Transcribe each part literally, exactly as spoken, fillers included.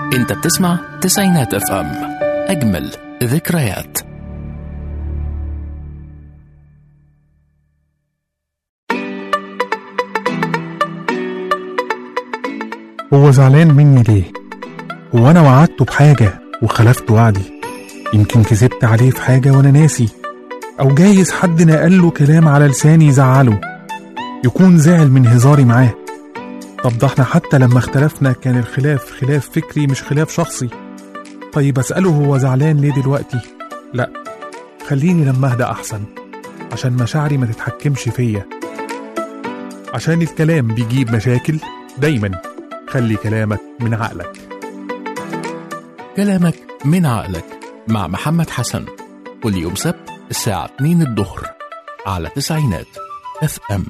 انت بتسمع تسعينات اف ام، اجمل ذكريات. هو زعلان مني ليه؟ هو انا وعدته بحاجة وخلفت وعدي؟ يمكن كذبت عليه في حاجة وانا ناسي، او جايز حد نقله كلام على لساني يزعله، يكون زعل من هزاري معاه. طب ده احنا حتى لما اختلفنا كان الخلاف خلاف فكري مش خلاف شخصي. طيب اسأله هو زعلان ليه دلوقتي؟ لا، خليني لما اهدى احسن، عشان مشاعري ما تتحكمش فيا، عشان الكلام بيجيب مشاكل. دايما خلي كلامك من عقلك. كلامك من عقلك مع محمد حسن، كل يوم سبت الساعة اتنين الظهر على تسعينات اف ام.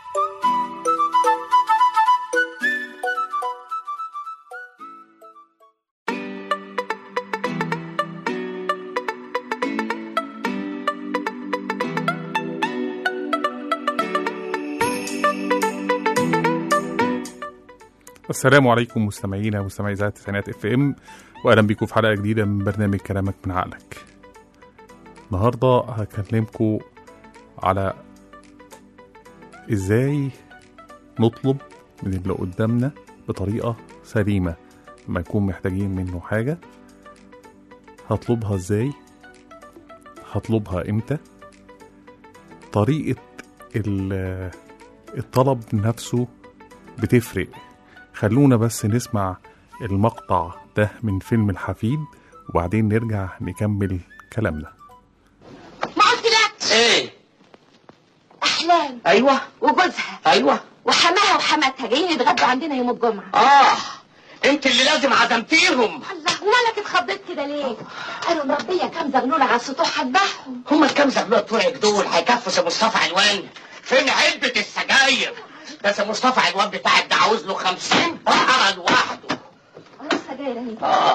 السلام عليكم مستمعينا ومستمعي إذاعة تسعينات اف ام، واهلا بيكم في حلقه جديده من برنامج كلامك من عقلك. النهارده هكلمكم على ازاي نطلب من اللي قدامنا بطريقه سليمه لما يكون محتاجين منه حاجه. هطلبها ازاي؟ هطلبها امتى؟ طريقه الطلب نفسه بتفرق. خلونا بس نسمع المقطع ده من فيلم الحفيد وبعدين نرجع نكمل كلامنا. ما قلتلكش ايه؟ احلام ايوه وجوزها ايوه وحماها وحماتها جايين يتغدوا عندنا يوم الجمعه. اه انت اللي لازم عزمتيهم. الله، ومالك اتخضيت كده ليه؟ قالوا مربيه كام زغلوله على السطوح هتبعهم. هما الكام زغلوله بتوعك دول هيكفوا سي مصطفى علوان؟ فين علبه السجاير؟ ده سي مصطفى علوان بتاعك ده عاوز له خمسين بقره لوحده. اه السجاير اهي. اه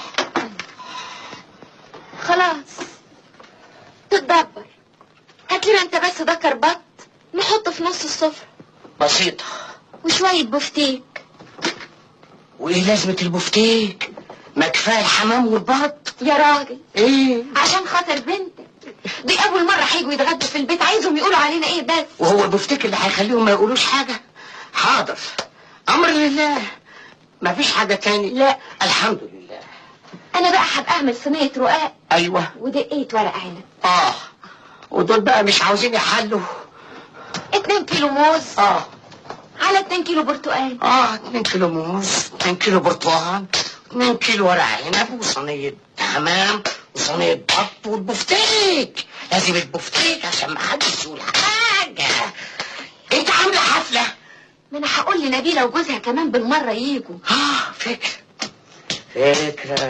خلاص تتدبر. هات لنا انت بس ده كربط نحطه في نص السفره بسيطه، وشويه بفتيك. وايه لازمه البفتيك؟ ما كفايه الحمام والبط يا راجل ايه؟ عشان خاطر بنتك دي اول مره هيجوا يتغدوا في البيت، عايزهم يقولوا علينا ايه بس؟ وهو البفتيك اللي هيخليهم ما يقولوش حاجه؟ حاضر، امر لله، ما فيش حاجه تاني. لا الحمد لله. انا بقى هبقى اعمل صينيه رقاق ايوه ودقية ورق عنب. اه ودول بقى مش عاوزين يحلوا. اتنين كيلو موز اه على اتنين كيلو برتقال. اه اتنين كيلو موز، اتنين كيلو برتقال، اتنين كيلو ورق عنب، وصينية حمام، وصينية بط، والبفتيك. لازم البفتيك عشان ما حدش يقول حاجة. انت عاملة حفلة؟ ما انا هقول لنبيلة وجوزها كمان بالمرة ييجوا. اه فكرة فكرة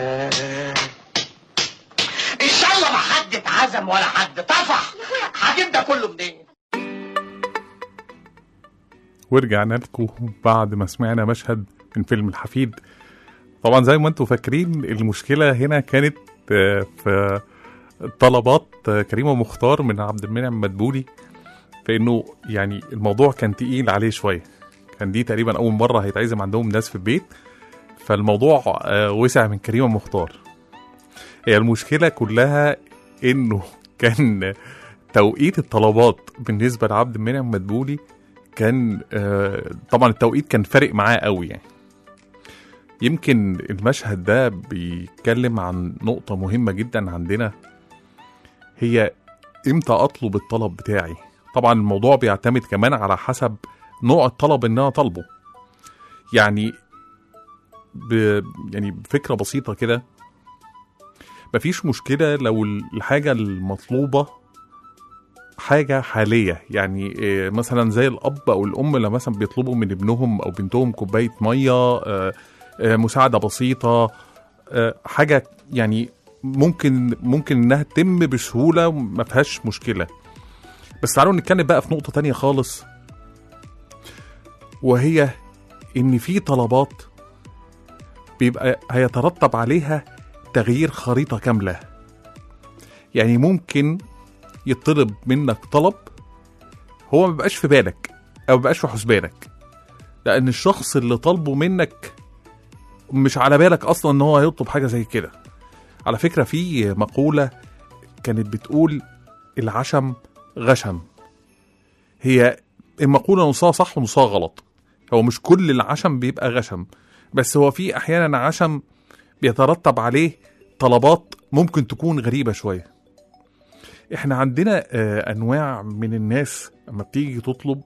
ان شاء الله ما حد اتعزم ولا حد طفح. هجيب ده كله منين؟ ورجعنا لكم بعد ما سمعنا مشهد من فيلم الحفيد. طبعا زي ما انتم فاكرين المشكلة هنا كانت في طلبات كريمة مختار من عبد المنعم مدبولي، فإنه يعني الموضوع كان تقيل عليه شوية. كان دي تقريبا أول مرة هيتعزم عندهم ناس في البيت، فالموضوع وسع من كريمة مختار. هي المشكلة كلها إنه كان توقيت الطلبات بالنسبة لعبد المنعم مدبولي كان طبعا التوقيت كان فارق معاه قوي. يعني يمكن المشهد ده بيتكلم عن نقطة مهمة جدا عندنا، هي امتى اطلب الطلب بتاعي. طبعا الموضوع بيعتمد كمان على حسب نوع الطلب اللي انا طالبه. يعني ب... يعني بفكرة بسيطة كده، مفيش مشكلة لو الحاجة المطلوبة حاجة حالية. يعني مثلا زي الأب أو الأم لما مثلا بيطلبوا من ابنهم أو بنتهم كوباية مية، مساعدة بسيطة، حاجة يعني ممكن ممكن إنها تتم بسهولة ما فيهاش مشكلة. بس تعالوا نتكلم بقى في نقطة تانية خالص، وهي إن في طلبات بيبقى هيترتب عليها تغيير خريطة كاملة. يعني ممكن يطلب منك طلب هو ما بقاش في بالك او ما بقاش في حسبانك، لان الشخص اللي طالبه منك مش على بالك اصلا ان هو هيطلب حاجه زي كده. على فكره في مقوله كانت بتقول العشم غشم. هي المقوله نصها صح ونصها غلط. هو مش كل العشم بيبقى غشم، بس هو في احيانا عشم بيترتب عليه طلبات ممكن تكون غريبه شويه. احنا عندنا آه انواع من الناس لما بتيجي تطلب،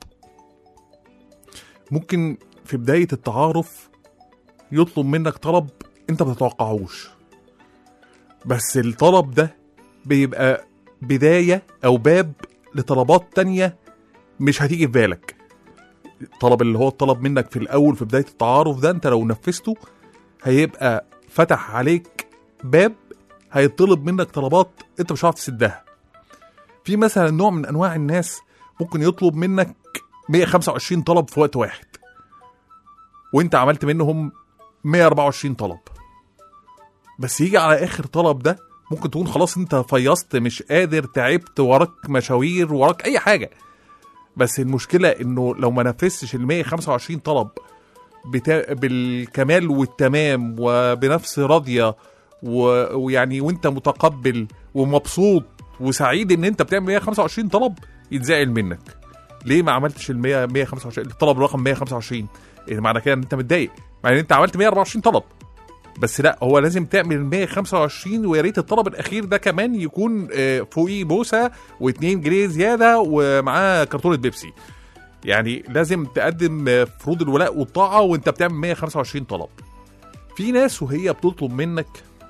ممكن في بدايه التعارف يطلب منك طلب انت ما تتوقعوش، بس الطلب ده بيبقى بدايه او باب لطلبات تانية مش هتيجي في بالك. الطلب اللي هو الطلب منك في الاول في بدايه التعارف ده، انت لو نفذته هيبقى فتح عليك باب هيطلب منك طلبات انت مش هتعرف تسدها. في مثلا نوع من انواع الناس ممكن يطلب منك مية وخمسة وعشرين طلب في وقت واحد، وانت عملت منهم مية وأربعة وعشرين طلب، بس يجي على اخر طلب ده ممكن تكون خلاص انت فيصت، مش قادر، تعبت، وراك مشاوير، وراك اي حاجه، بس المشكله انه لو ما نفذتش ال مية وخمسة وعشرين طلب بتا... بالكمال والتمام وبنفس راضيه و... ويعني وانت متقبل ومبسوط وسعيد ان انت بتعمل مية وخمسة وعشرين طلب، يتزعل منك. ليه ما عملتش ال مية مية وخمسة وعشرين الطلب رقم مية وخمسة وعشرين؟ يعني معنى كده ان انت متضايق، معنى ان انت عملت مية وأربعة وعشرين طلب، بس لا، هو لازم تعمل ال مية وخمسة وعشرين، ويا ريت الطلب الاخير ده كمان يكون فوقيه بوسه واتنين جنيه زياده ومعاه كرتونه بيبسي. يعني لازم تقدم فروض الولاء والطاعه وانت بتعمل مية وخمسة وعشرين طلب. في ناس وهي بتطلب منك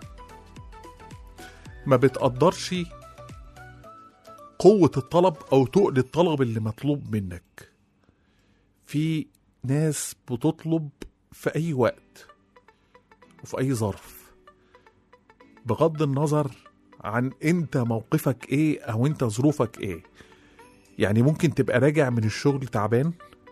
ما بتقدرش قوة الطلب أو تقل الطلب اللي مطلوب منك. في ناس بتطلب في أي وقت وفي أي ظرف بغض النظر عن أنت موقفك إيه أو أنت ظروفك إيه. يعني ممكن تبقى راجع من الشغل تعبان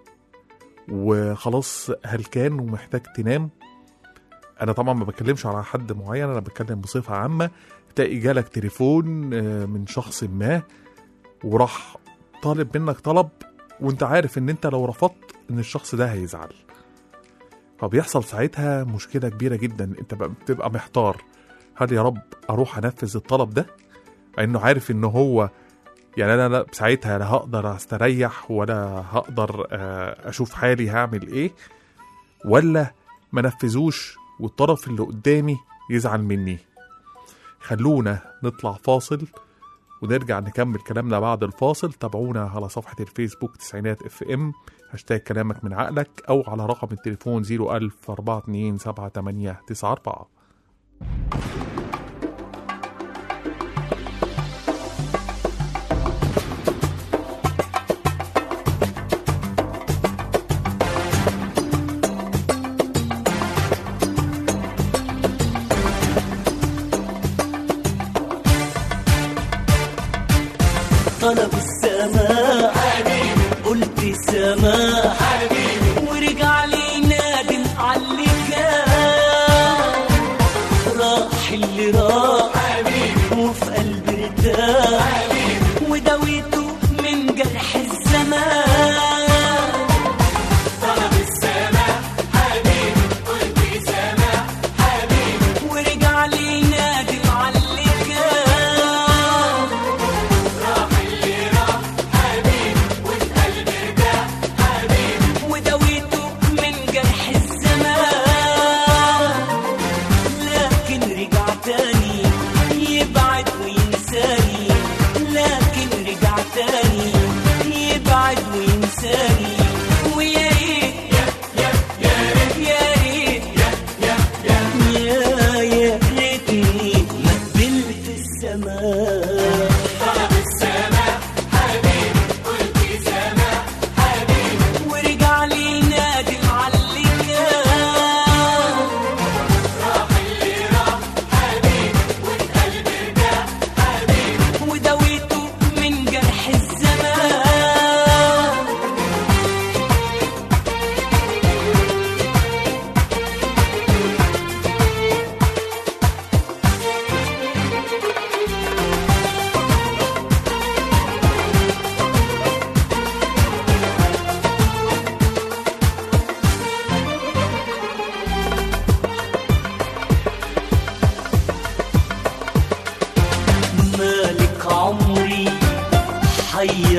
وخلاص هلكان ومحتاج تنام. أنا طبعا ما بتكلمش على حد معين، أنا بتكلم بصفة عامة. تلاقي جالك تليفون من شخص ما وراح طالب منك طلب، وانت عارف ان انت لو رفضت ان الشخص ده هيزعل، فبيحصل ساعتها مشكلة كبيرة جدا. انت بتبقى محتار، هل يا رب اروح انفذ الطلب ده انه عارف ان هو يعني انا لا ساعتها لا هقدر استريح ولا هقدر اشوف حالي هعمل ايه، ولا ما نفذوش والطرف اللي قدامي يزعل مني. خلونا نطلع فاصل ونرجع نكمل كلامنا بعد الفاصل. تابعونا على صفحة الفيسبوك تسعينات اف ام هاشتاج كلامك من عقلك، او على رقم التليفون زيرو ألف أربعة اتنين سبعة تمانية تسعة أربعة. طلب السماح حبيبي، قلت سماح حبيبي، ورجع لي نادم علي كان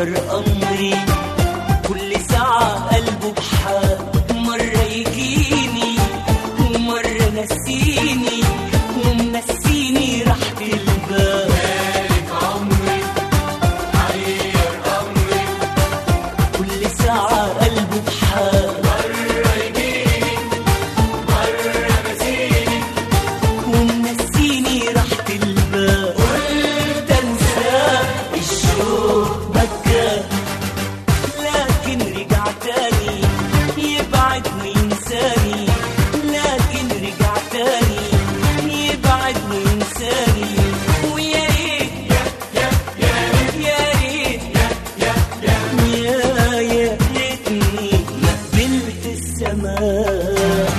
غير أمري. كل ساعة قلبه بحال، مرة يجيني ومرة نسيني ومنسيني راحة البال. مالك عمري حير أمري، كل ساعة قلبه بحال، مرة يجيني مرة نسيني ومنسيني راحة البال. قلت انساه الشوق بكى، لكن رجع تاني يبعد وينساني، لكن رجع تاني يبعد وينساني. ويا ريت يا يا يا ريت يا يا يا يا يا ريتني ما قبلت السماء.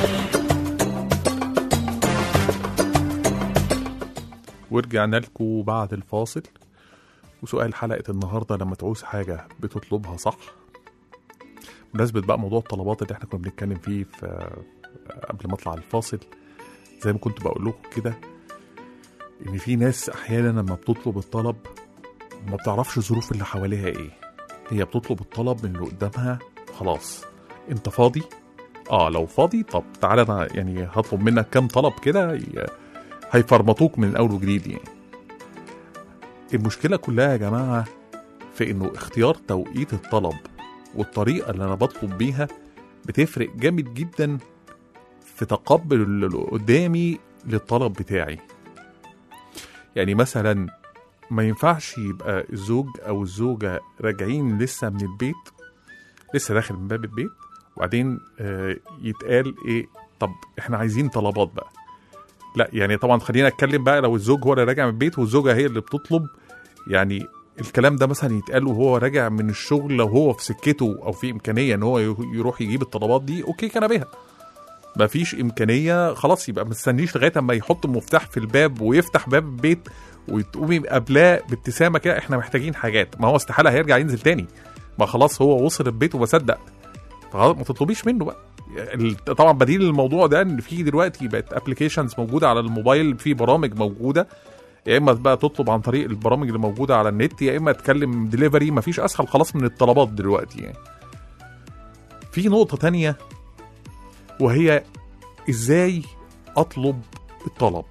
ورجعنا لكم بعد الفاصل، وسؤال حلقة النهاردة: لما تعوز حاجة بتطلبها صح؟ بمناسبة بقى موضوع الطلبات اللي احنا كنا بنتكلم فيه في قبل ما اطلع الفاصل، زي ما كنت بقول لكم كده ان في ناس احيانا لما بتطلب الطلب ما بتعرفش الظروف اللي حواليها ايه. هي بتطلب الطلب من اللي قدامها، خلاص انت فاضي؟ اه لو فاضي طب تعالى انا يعني هطلب منك كام طلب كده هيفرمطوك من اول وجديد. يعني المشكلة كلها يا جماعة في انه اختيار توقيت الطلب والطريقة اللي انا بطلب بيها بتفرق جامد جدا في تقبل اللي قدامي للطلب بتاعي. يعني مثلا ما ينفعش يبقى الزوج او الزوجة راجعين لسه من البيت، لسه داخل من باب البيت، وبعدين آه يتقال ايه طب احنا عايزين طلبات بقى. لا يعني طبعا خلينا اتكلم بقى لو الزوج هو اللي راجع من البيت والزوجة هي اللي بتطلب، يعني الكلام ده مثلا يتقال وهو راجع من الشغل، لو هو في سكته او في امكانيه ان هو يروح يجيب الطلبات دي اوكي كان بها. مفيش امكانيه خلاص يبقى مستنيش لغايه اما يحط المفتاح في الباب ويفتح باب البيت وتقومي قبلاه بابتسامه كده احنا محتاجين حاجات. ما هو استحاله هيرجع ينزل تاني، ما خلاص هو وصل البيت وبصدق، ما تطلبيش منه بقى. طبعا بديل الموضوع ده ان في دلوقتي بقت ابلكيشنز موجوده على الموبايل، في برامج موجوده، يا اما بقى تطلب عن طريق البرامج اللي موجوده على النت، يا اما تكلم ديليفري. مفيش اسهل خلاص من الطلبات دلوقتي. يعني في نقطه تانية وهي ازاي اطلب الطلب.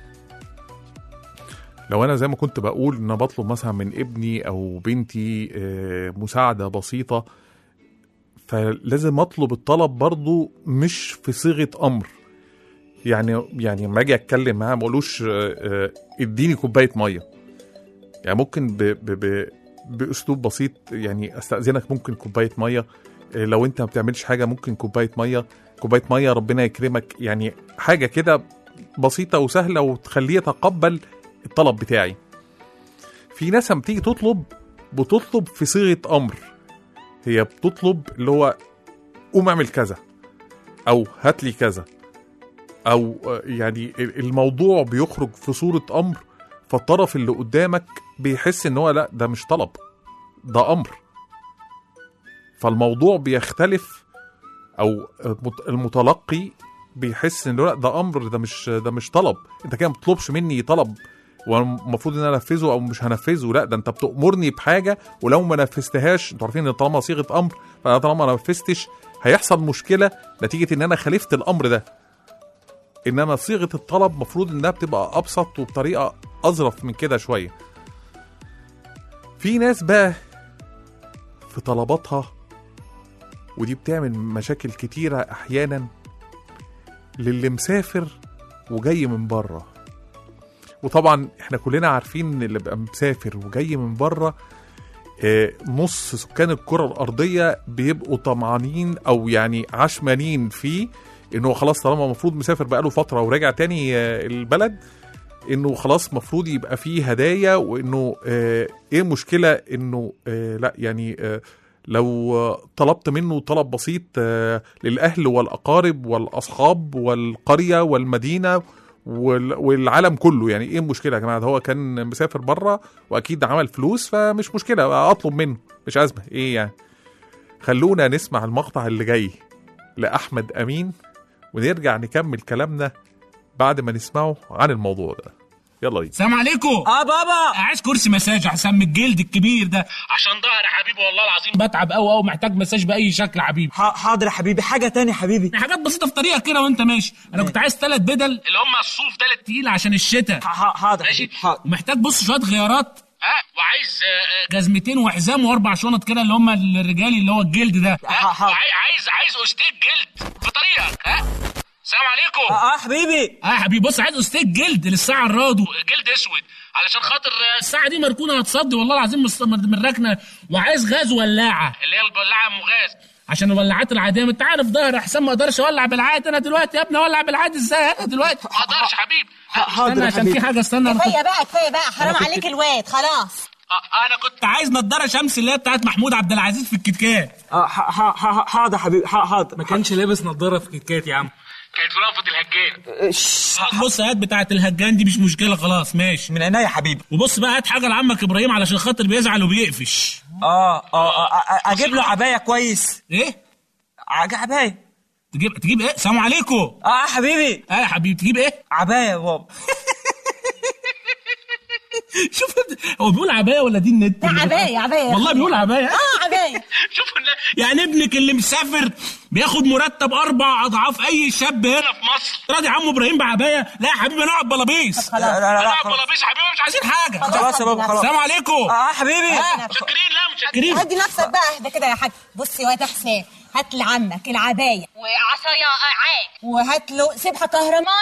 لو انا زي ما كنت بقول ان انا بطلب مثلا من ابني او بنتي مساعده بسيطه، فلازم اطلب الطلب برضو مش في صيغه امر. يعني يعني لما اجي اتكلم معاه ما اقولوش اديني كوبايه ميه، يعني ممكن ب ب ب باسلوب بسيط، يعني استاذنك ممكن كوبايه ميه، لو انت ما بتعملش حاجه ممكن كوبايه ميه، كوبايه ميه ربنا يكرمك. يعني حاجه كده بسيطه وسهله وتخليه يتقبل الطلب بتاعي. في ناس لما تيجي تطلب بتطلب في صيغه امر، هي بتطلب اللي هو قوم اعمل كذا او هات لي كذا، او يعني الموضوع بيخرج في صورة امر، فالطرف اللي قدامك بيحس ان هو لا ده مش طلب ده امر، فالموضوع بيختلف، او المتلقي بيحس ان لا ده امر ده مش ده مش طلب. انت كده ما بتطلبش مني طلب والمفروض ان انا انفذه او مش هنفذه، لا ده انت بتأمرني بحاجه ولو ما نفذتهاش، انتوا عارفين ان طالما صيغه امر فانا طالما ما نفذتش هيحصل مشكله نتيجه ان انا خالفت الامر ده. انما صيغه الطلب مفروض انها بتبقى ابسط وبطريقه اظرف من كده شويه. في ناس بقى في طلباتها، ودي بتعمل مشاكل كتيره احيانا للي مسافر وجاي من بره. وطبعا احنا كلنا عارفين ان اللي بقى مسافر وجاي من بره اه نص سكان الكره الارضيه بيبقوا طمعانين او يعني عشمانين فيه انه خلاص طالما المفروض مسافر بقاله فتره وراجع تاني اه البلد، انه خلاص مفروض يبقى فيه هدايا، وانه اه ايه المشكله انه اه لا يعني اه لو طلبت منه طلب بسيط اه للاهل والاقارب والاصحاب والقريه والمدينه والعالم كله، يعني ايه المشكله يا جماعه؟ ده هو كان مسافر بره واكيد عمل فلوس فمش مشكله اطلب منه، مش ازمه ايه يعني. خلونا نسمع المقطع اللي جاي لاحمد امين ونرجع نكمل كلامنا بعد ما نسمعه عن الموضوع ده. يلا بينا. السلام عليكم. اه بابا عايز كرسي مساج احسن من الجلد الكبير ده عشان ظهري يا حبيبي والله العظيم بتعب قوي قوي محتاج مساج باي شكل يا حبيبي. حاضر يا حبيبي. حاجه تاني يا حبيبي؟ حاجات بسيطه في طريقك كده وانت ماشي. انا كنت عايز ثلاث بدل اللي هم الصوف ده التقيل عشان الشتاء. حاضر ماشي. ومحتاج بص شويه غيارات اه وعايز جزمتين وحزام واربع شنط كده اللي هم الرجالي اللي هو الجلد ده. عايز عايز استيك جلد في طريقك. ها السلام عليكم. اه حبيبي. اه يا حبيبي بص عايز استيك جلد للساعه الرادو جلد اسود علشان خاطر الساعه دي مركونه هتصدي والله العظيم من ركنه. وعايز غاز ولاعه اللي هي الولاعه ام غاز عشان الولاعات العاديه انت عارف ظهر حسام ما اقدرش اولع بالعاد. انا دلوقتي يا ابني اولع بالعاد ازاي انا دلوقتي؟ ما اقدرش حبيبي. حاضر عشان في حاجه استنى. كفايه بقى كفايه بقى حرام عليك الواد خلاص. انا كنت عايز نضاره شمس اللي هي بتاعت محمود عبد العزيز في الكتكات. اه حاضر حبيبي حاضر. ما كانش لابس نضاره في الكتكات يا عم كانت في رافض الهجان. بص هات بتاعه الهجان دي مش مشكله خلاص ماشي من عينيا يا حبيبي. وبص بقى هات حاجه لعمك ابراهيم علشان خاطر بيزعل وبيقفش. اه اه اجيب له عبايه كويس. ايه عبايه تجيب تجيب ايه؟ السلام عليكم. اه حبيبي. اه يا حبيبي تجيب ايه؟ عبايه يا بابا. شوف هو بيقول عبايه ولا دي النت؟ عبايه عبايه والله بيقول عبايه. اه عبايه. شوف يعني ابنك اللي مسافر بياخد مرتب اربع اضعاف اي شاب هنا في مصر راضي عمو ابراهيم بعبايه؟ لا يا حبيبي انا اقعد بلابيس. لا لا لا اقعد بلابيس يا حبيبي مش عايزين حاجه. خلاص يا بابا خلاص. السلام عليكم. اه حبيبي. متشكرين. لا متشكرين. هدي نفسك بقى اهدى كده يا حاج. بص يا واد حسام هات لعمك العبايه وعصايه عاد وهات له سبحه كهرمان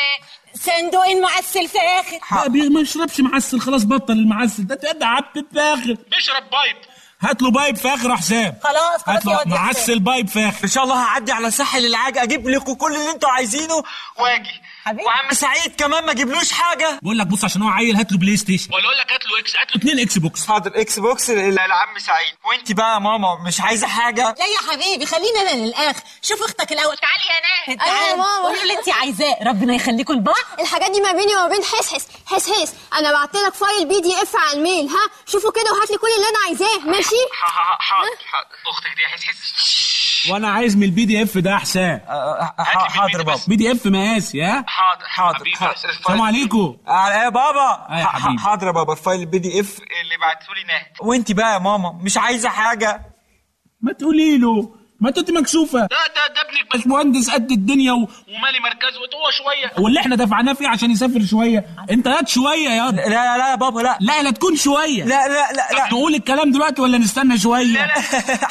وصندوقين معسل فاخر. ما يشربش معسل خلاص بطل المعسل ده تقدر عبد فاخر بيشرب بايب. هات له بايب فاخر يا حسام. خلاص خلاص يا واد معسل بايب فاخر. ان شاء الله هعدي على ساحل العاج اجيب لكم كل اللي انتوا عايزينه واجي. وعم سعيد كمان ما جبلوش حاجه. بقول لك بص عشان هو عيل هات له بلاي ستيشن ولا اقول لك هات له اكس هات له اتنين اكس بوكس. حاضر اكس بوكس لعم سعيد. وانت بقى يا ماما مش عايزه حاجه؟ لا يا حبيبي خلينا انا للاخر. شوف اختك الاول. تعالي يا ناهد. ايوه يا ماما قولي اللي انت عايزاه ربنا يخليكم لبعض. الحاجات دي ما بيني وما بين حس حس حس حس. انا بعت لك فايل بي دي اف على الميل. ها شوفوا كده وهات لي كل اللي انا عايزاه ماشي. حاضر حاضر. اختك دي حس حس. وانا عايز من البي دي اف ده احسان. حاضر بابا. بي دي اف مقاسي. ها حاضر حاضر. السلام عليكم. يا بابا. يا حبيبي. حاضر يا بابا. الفايل البي دي اف اللي بعتهولي ناهد. وانت بقى يا ماما مش عايزه حاجه؟ ما تقولي له ما انت مكسوفه. ده ده ده ابنك باشمهندس قد الدنيا و... ومالي مركزه هو شويه واللي احنا دفعناه فيه عشان يسافر شويه. انت هات شويه يا لا لا لا يا بابا لا لا لا تكون شويه. لا لا لا لا نقول الكلام دلوقتي ولا نستنى شويه؟ لا لا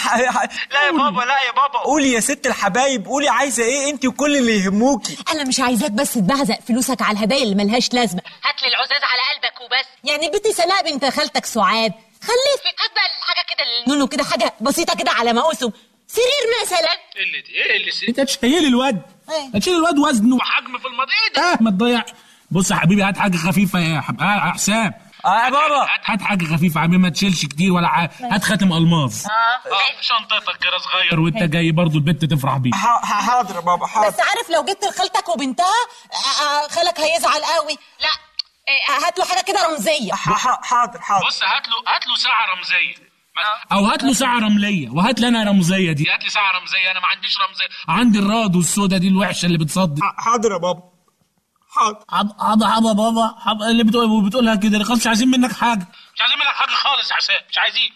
لا يا بابا لا يا بابا. قولي يا ست الحبايب قولي عايزه ايه انت وكل اللي يهموكي. انا مش عايزاك بس تبهزق فلوسك على الهدايا اللي ملهاش لازمه. هات لي العزاز على قلبك وبس. يعني بنتي سناء بنت خالتك سعاد خليك هات بقى حاجه كده نونو كده حاجه بسيطه كده على مقاسه. سرير مثلا. ايه اللي ايه اللي سرير؟ انت تشيل الواد تشيل الواد وزنه وحجم في الماضي. ايه ده؟ اه ما تضيع. بص يا حبيبي هات حاجه خفيفه يا حب... اه يا حسام. اه يا بابا هات هات حاجه خفيفه يا حبيبي ما تشيلش كتير ولا ح... هات خاتم الماظ. اه اه شنطتك كده صغير وانت جاي برضو البت تفرح بيه. حاضر يا بابا حاضر. بس عارف لو جبت لخالتك وبنتها خالك هيزعل قوي. لا هات له حاجه كده رمزيه. حاضر حاضر. بص هات له هات له ساعه رمزيه او هات له ساعه رمليه وهات لي انا رمزيه دي. هات لي ساعه رمزيه انا ما عنديش رمزيه. عندي الراد والسودا دي الوحشه اللي بتصدي. حاضر يا بابا حاضر. حاضر حاضر بابا حاضر. اللي بتقول بتقولها كده خلاص مش عايزين منك حاجه. مش عايزين منك حاجه خالص يا حسام مش عايزين.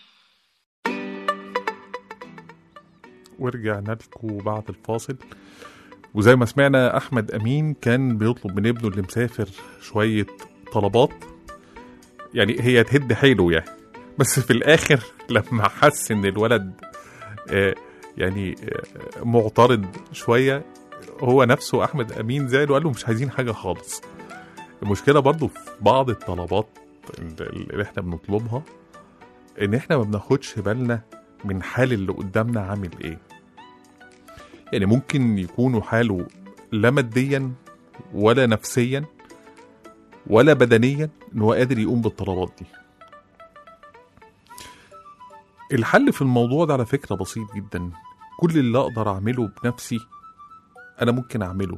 ورجعنا لكم بعد الفاصل. وزي ما سمعنا احمد امين كان بيطلب من ابنه اللي مسافر شويه طلبات يعني هي تهد حيله يعني. بس في الاخر لما حس ان الولد آه يعني آه معترض شويه هو نفسه احمد امين زعل وقال له مش عايزين حاجه خالص. المشكله برضو في بعض الطلبات اللي احنا بنطلبها ان احنا ما بناخدش بالنا من حال اللي قدامنا عامل ايه. يعني ممكن يكونوا حاله لا ماديا ولا نفسيا ولا بدنيا ان هو قادر يقوم بالطلبات دي. الحل في الموضوع ده على فكرة بسيط جدا. كل اللي اقدر اعمله بنفسي انا ممكن اعمله.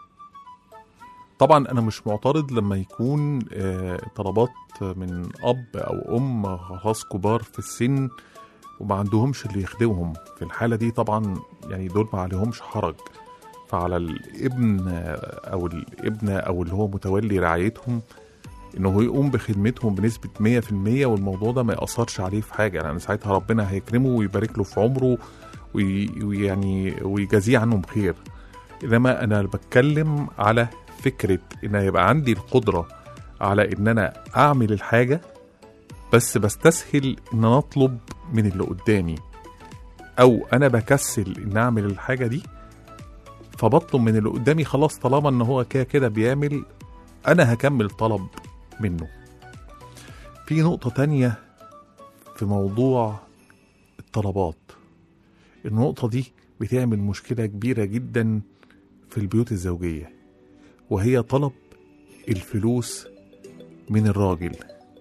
طبعا انا مش معترض لما يكون طلبات من اب او ام خلاص كبار في السن وما عندهمش اللي يخدمهم. في الحالة دي طبعا يعني دول ما عليهمش حرج. فعلى الابن او الابنة او اللي هو متولي رعايتهم انه هو يقوم بخدمتهم بنسبه مية في المية والموضوع ده ما ياثرش عليه في حاجه، لان يعني ساعتها ربنا هيكرمه ويبارك له في عمره ويعني ويجازيه عنهم بخير. انما انا بتكلم على فكره ان يبقى عندي القدره على ان انا اعمل الحاجه، بس بستسهل ان انا اطلب من اللي قدامي، او انا بكسل ان اعمل الحاجه دي فبطلب من اللي قدامي خلاص طالما ان هو كده كده بيعمل انا هكمل طلب منه. في نقطه تانية في موضوع الطلبات، النقطه دي بتعمل مشكله كبيره جدا في البيوت الزوجيه، وهي طلب الفلوس من الراجل.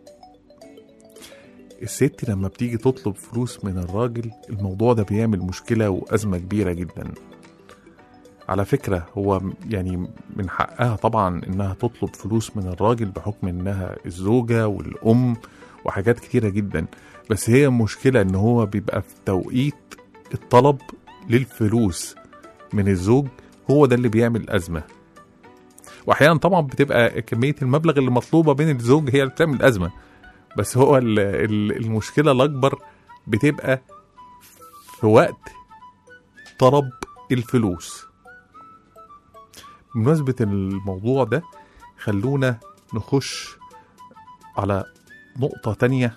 الست لما بتيجي تطلب فلوس من الراجل الموضوع ده بيعمل مشكلة وأزمة كبيرة جدا. على فكرة هو يعني من حقها طبعا إنها تطلب فلوس من الراجل بحكم إنها الزوجة والأم وحاجات كتيرة جدا، بس هي مشكلة إن هو بيبقى في توقيت الطلب للفلوس من الزوج هو ده اللي بيعمل أزمة. وأحيانا طبعا بتبقى كمية المبلغ اللي مطلوبة بين الزوج هي اللي بتعمل أزمة، بس هو المشكلة الأكبر بتبقى في وقت طلب الفلوس. بمناسبة الموضوع ده خلونا نخش على نقطة تانية،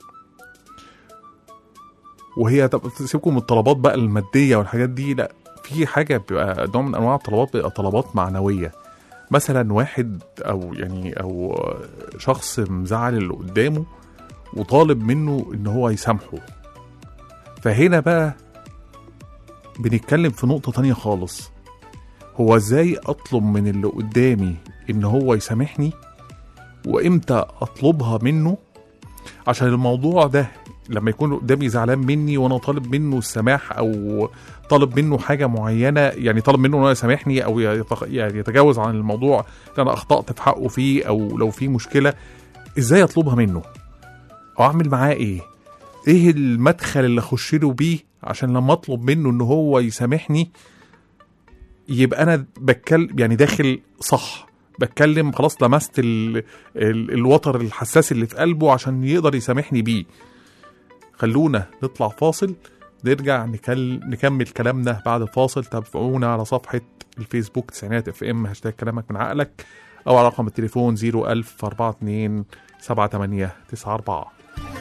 وهي سيبكم من الطلبات بقى المادية والحاجات دي، لا في حاجة بيبقى نوع من أنواع الطلبات بيبقى طلبات معنوية. مثلا واحد أو يعني أو شخص مزعل اللي قدامه وطالب منه إن هو يسامحه، فهنا بقى بنتكلم في نقطة تانية خالص. هو ازاي اطلب من اللي قدامي ان هو يسامحني، وامتى اطلبها منه؟ عشان الموضوع ده لما يكون قدامي زعلان مني وانا طالب منه السماح او طالب منه حاجة معينة، يعني طالب منه انه يسامحني او يعني يتجاوز عن الموضوع اللي انا اخطأت في حقه فيه، او لو في مشكلة ازاي اطلبها منه او اعمل معاه ايه؟ ايه المدخل اللي اخش له بيه عشان لما اطلب منه ان هو يسامحني يبقى انا بتكلم يعني داخل صح، بتكلم خلاص لمست ال ال الوتر الحساس اللي في قلبه عشان يقدر يسامحني بيه. خلونا نطلع فاصل، نرجع نكل نكمل كلامنا بعد الفاصل. تابعونا على صفحة الفيسبوك تسعينات اف ام هاشتاج كلامك من عقلك، او على رقم التليفون صفر ألف أربعة اتنين سبعة تمانية تسعة أربعة.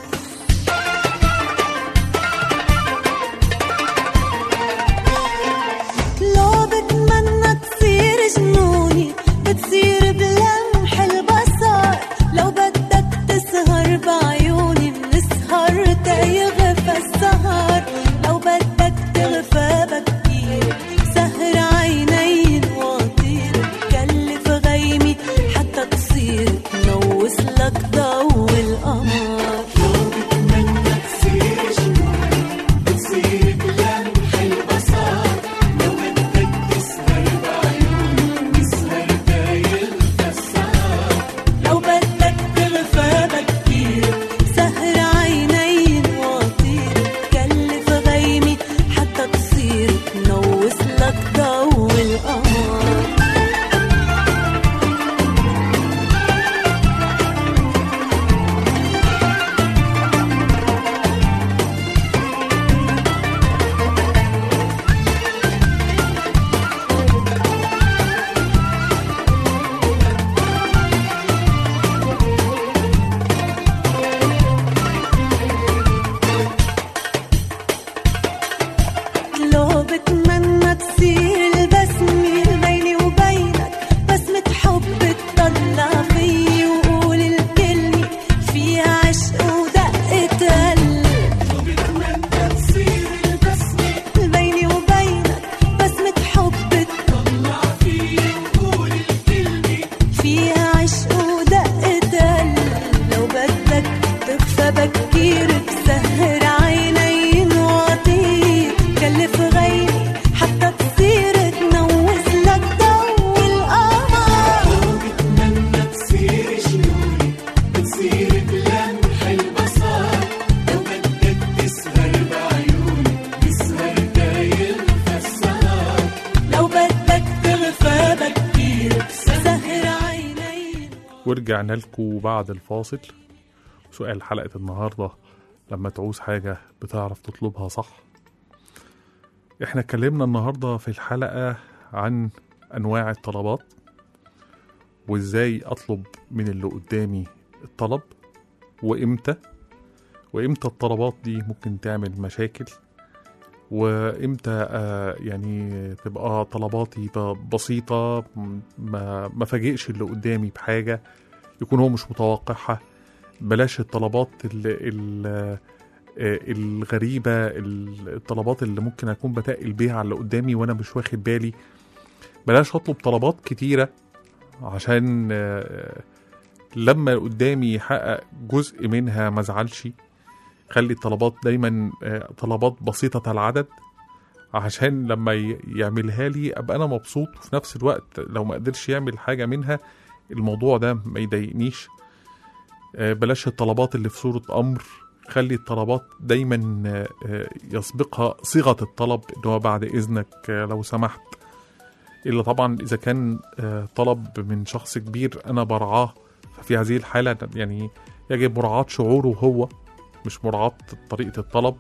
جنوني بتصير بلمح البصر، لو بدك تسهر بعيوني بنسهر تيغفى السهر، لو بدك تغفى بكير سهر عينين واطير، كلف غيمي حتى تصير تنوس لك ضو القمر. ورجعنا لكم بعد الفاصل. سؤال حلقة النهاردة: لما تعوز حاجة بتعرف تطلبها صح؟ احنا اتكلمنا النهاردة في الحلقة عن أنواع الطلبات، وازاي أطلب من اللي قدامي الطلب، وإمتى وإمتى الطلبات دي ممكن تعمل مشاكل، وإمتى آه يعني تبقى طلباتي بسيطة ما, ما فاجئش اللي قدامي بحاجة يكون هو مش متوقعها. بلاش الطلبات ال ال الغريبة، الطلبات اللي ممكن أكون بتقل بيها على اللي قدامي وأنا مش واخد بالي. بلاش أطلب طلبات كتيرة عشان لما قدامي يحقق جزء منها مزعلش. خلي الطلبات دايما طلبات بسيطة العدد عشان لما يعملها لي أبقى أنا مبسوط، وفي نفس الوقت لو ما قدرش يعمل حاجة منها الموضوع ده ما يضايقنيش. بلاش الطلبات اللي في صورة أمر. خلي الطلبات دايما يسبقها صيغة الطلب، اللي هو بعد إذنك لو سمحت، إلا طبعا إذا كان طلب من شخص كبير أنا برعاه، ففي هذه الحالة يعني يجب مراعاة شعوره هو، مش مراعاة طريقة الطلب.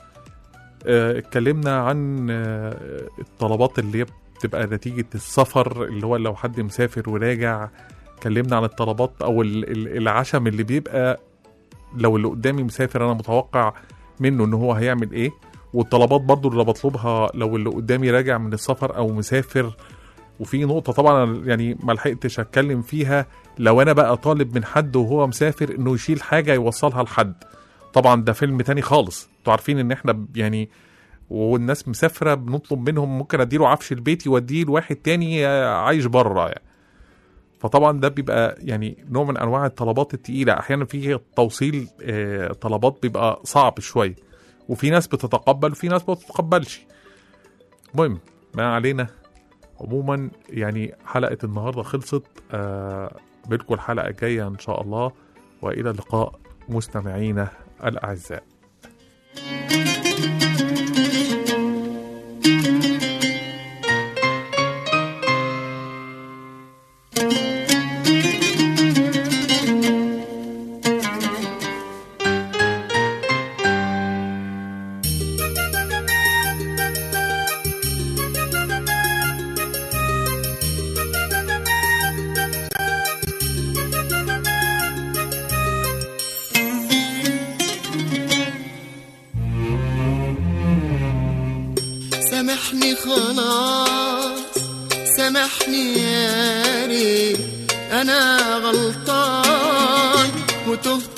اتكلمنا عن الطلبات اللي بتبقى نتيجة السفر، اللي هو لو حد مسافر وراجع. اتكلمنا عن الطلبات أو العشم اللي بيبقى لو اللي قدامي مسافر أنا متوقع منه إن هو هيعمل إيه، والطلبات برضو اللي بطلبها لو اللي قدامي راجع من السفر أو مسافر. وفي نقطة طبعا يعني ما لحقتش أتكلم فيها، لو أنا بقى طالب من حد وهو مسافر إنه يشيل حاجة يوصلها لحد، طبعا ده فيلم تاني خالص. انتوا عارفين إن إحنا يعني والناس مسافرة بنطلب منهم ممكن أديله عفش البيت يوديه لواحد تاني عايش بره يعني. فطبعا ده بيبقى يعني نوع من أنواع الطلبات التقيلة. أحيانا في توصيل اه طلبات بيبقى صعب شوية، وفي ناس بتتقبل وفي ناس ما بتتقبلش. المهم ما علينا. عموما يعني حلقة النهاردة خلصت. آه بلكم الحلقة الجاية إن شاء الله، وإلى اللقاء مستمعينا الأعزاء. سامحني خلاص، سامحني يا ريت أنا غلطان وتهت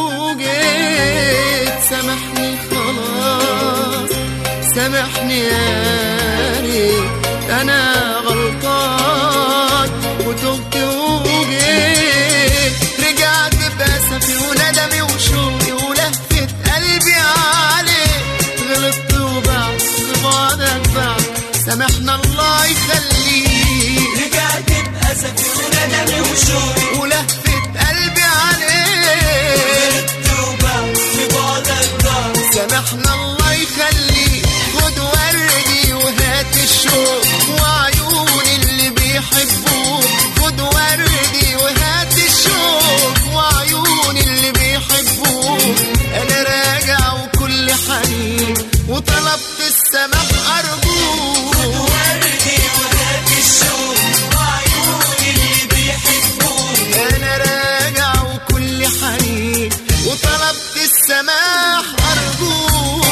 وجيت. سامحني خلاص، سامحني يا ريت أنا غلطان وتهت وجيت. رجعت بأسفي وندمي وشوقي ولهفة قلبي عليك. غلطت وبعد بعدك بعد، سامحنا الله يخليك. رجعت بأسفي وندمي وشوقي ولهفة قلبي عليك. غلطت وبعد بعدك بعد، سامحنا الله يخليك. خد وردي وهات الشوق وعيون اللي بيحبوك. خد وردي وهات الشوق وعيون اللي بيحبوك. أنا راجع وكل حنين وطلبت السماح أرجوك. خد وردي وهات الشوق وعيون اللي بيحبوك. أنا راجع وكل حنين وطلبت السماح أرجوك.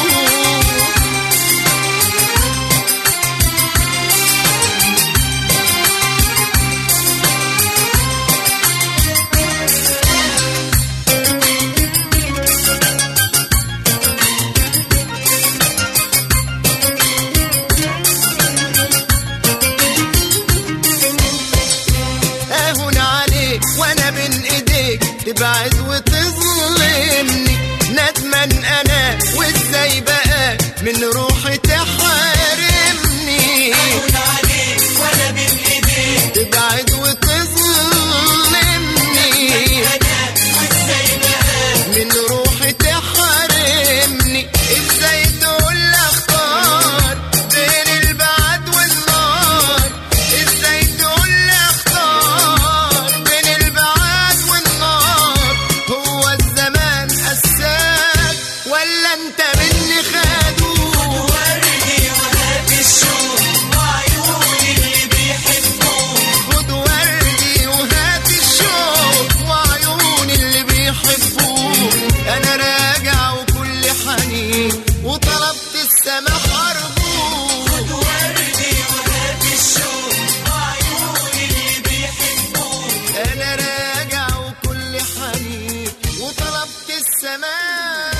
تبعد وتظلمني ندمان انا، وازاي بقى من روحي تحرمني. اقول عليك وانا بين ايديك تبعد وتظلمني انا، وازاي بقى من روحي تحرمني. ازاي تقول لي اختار بين البعد والنار. ازاي تقول لي اختار بين البعد السماح أرجوك خد وردي وهات الشوق وعيون اللي بيحبوك. أنا راجع وكل حنين وطلبت السماح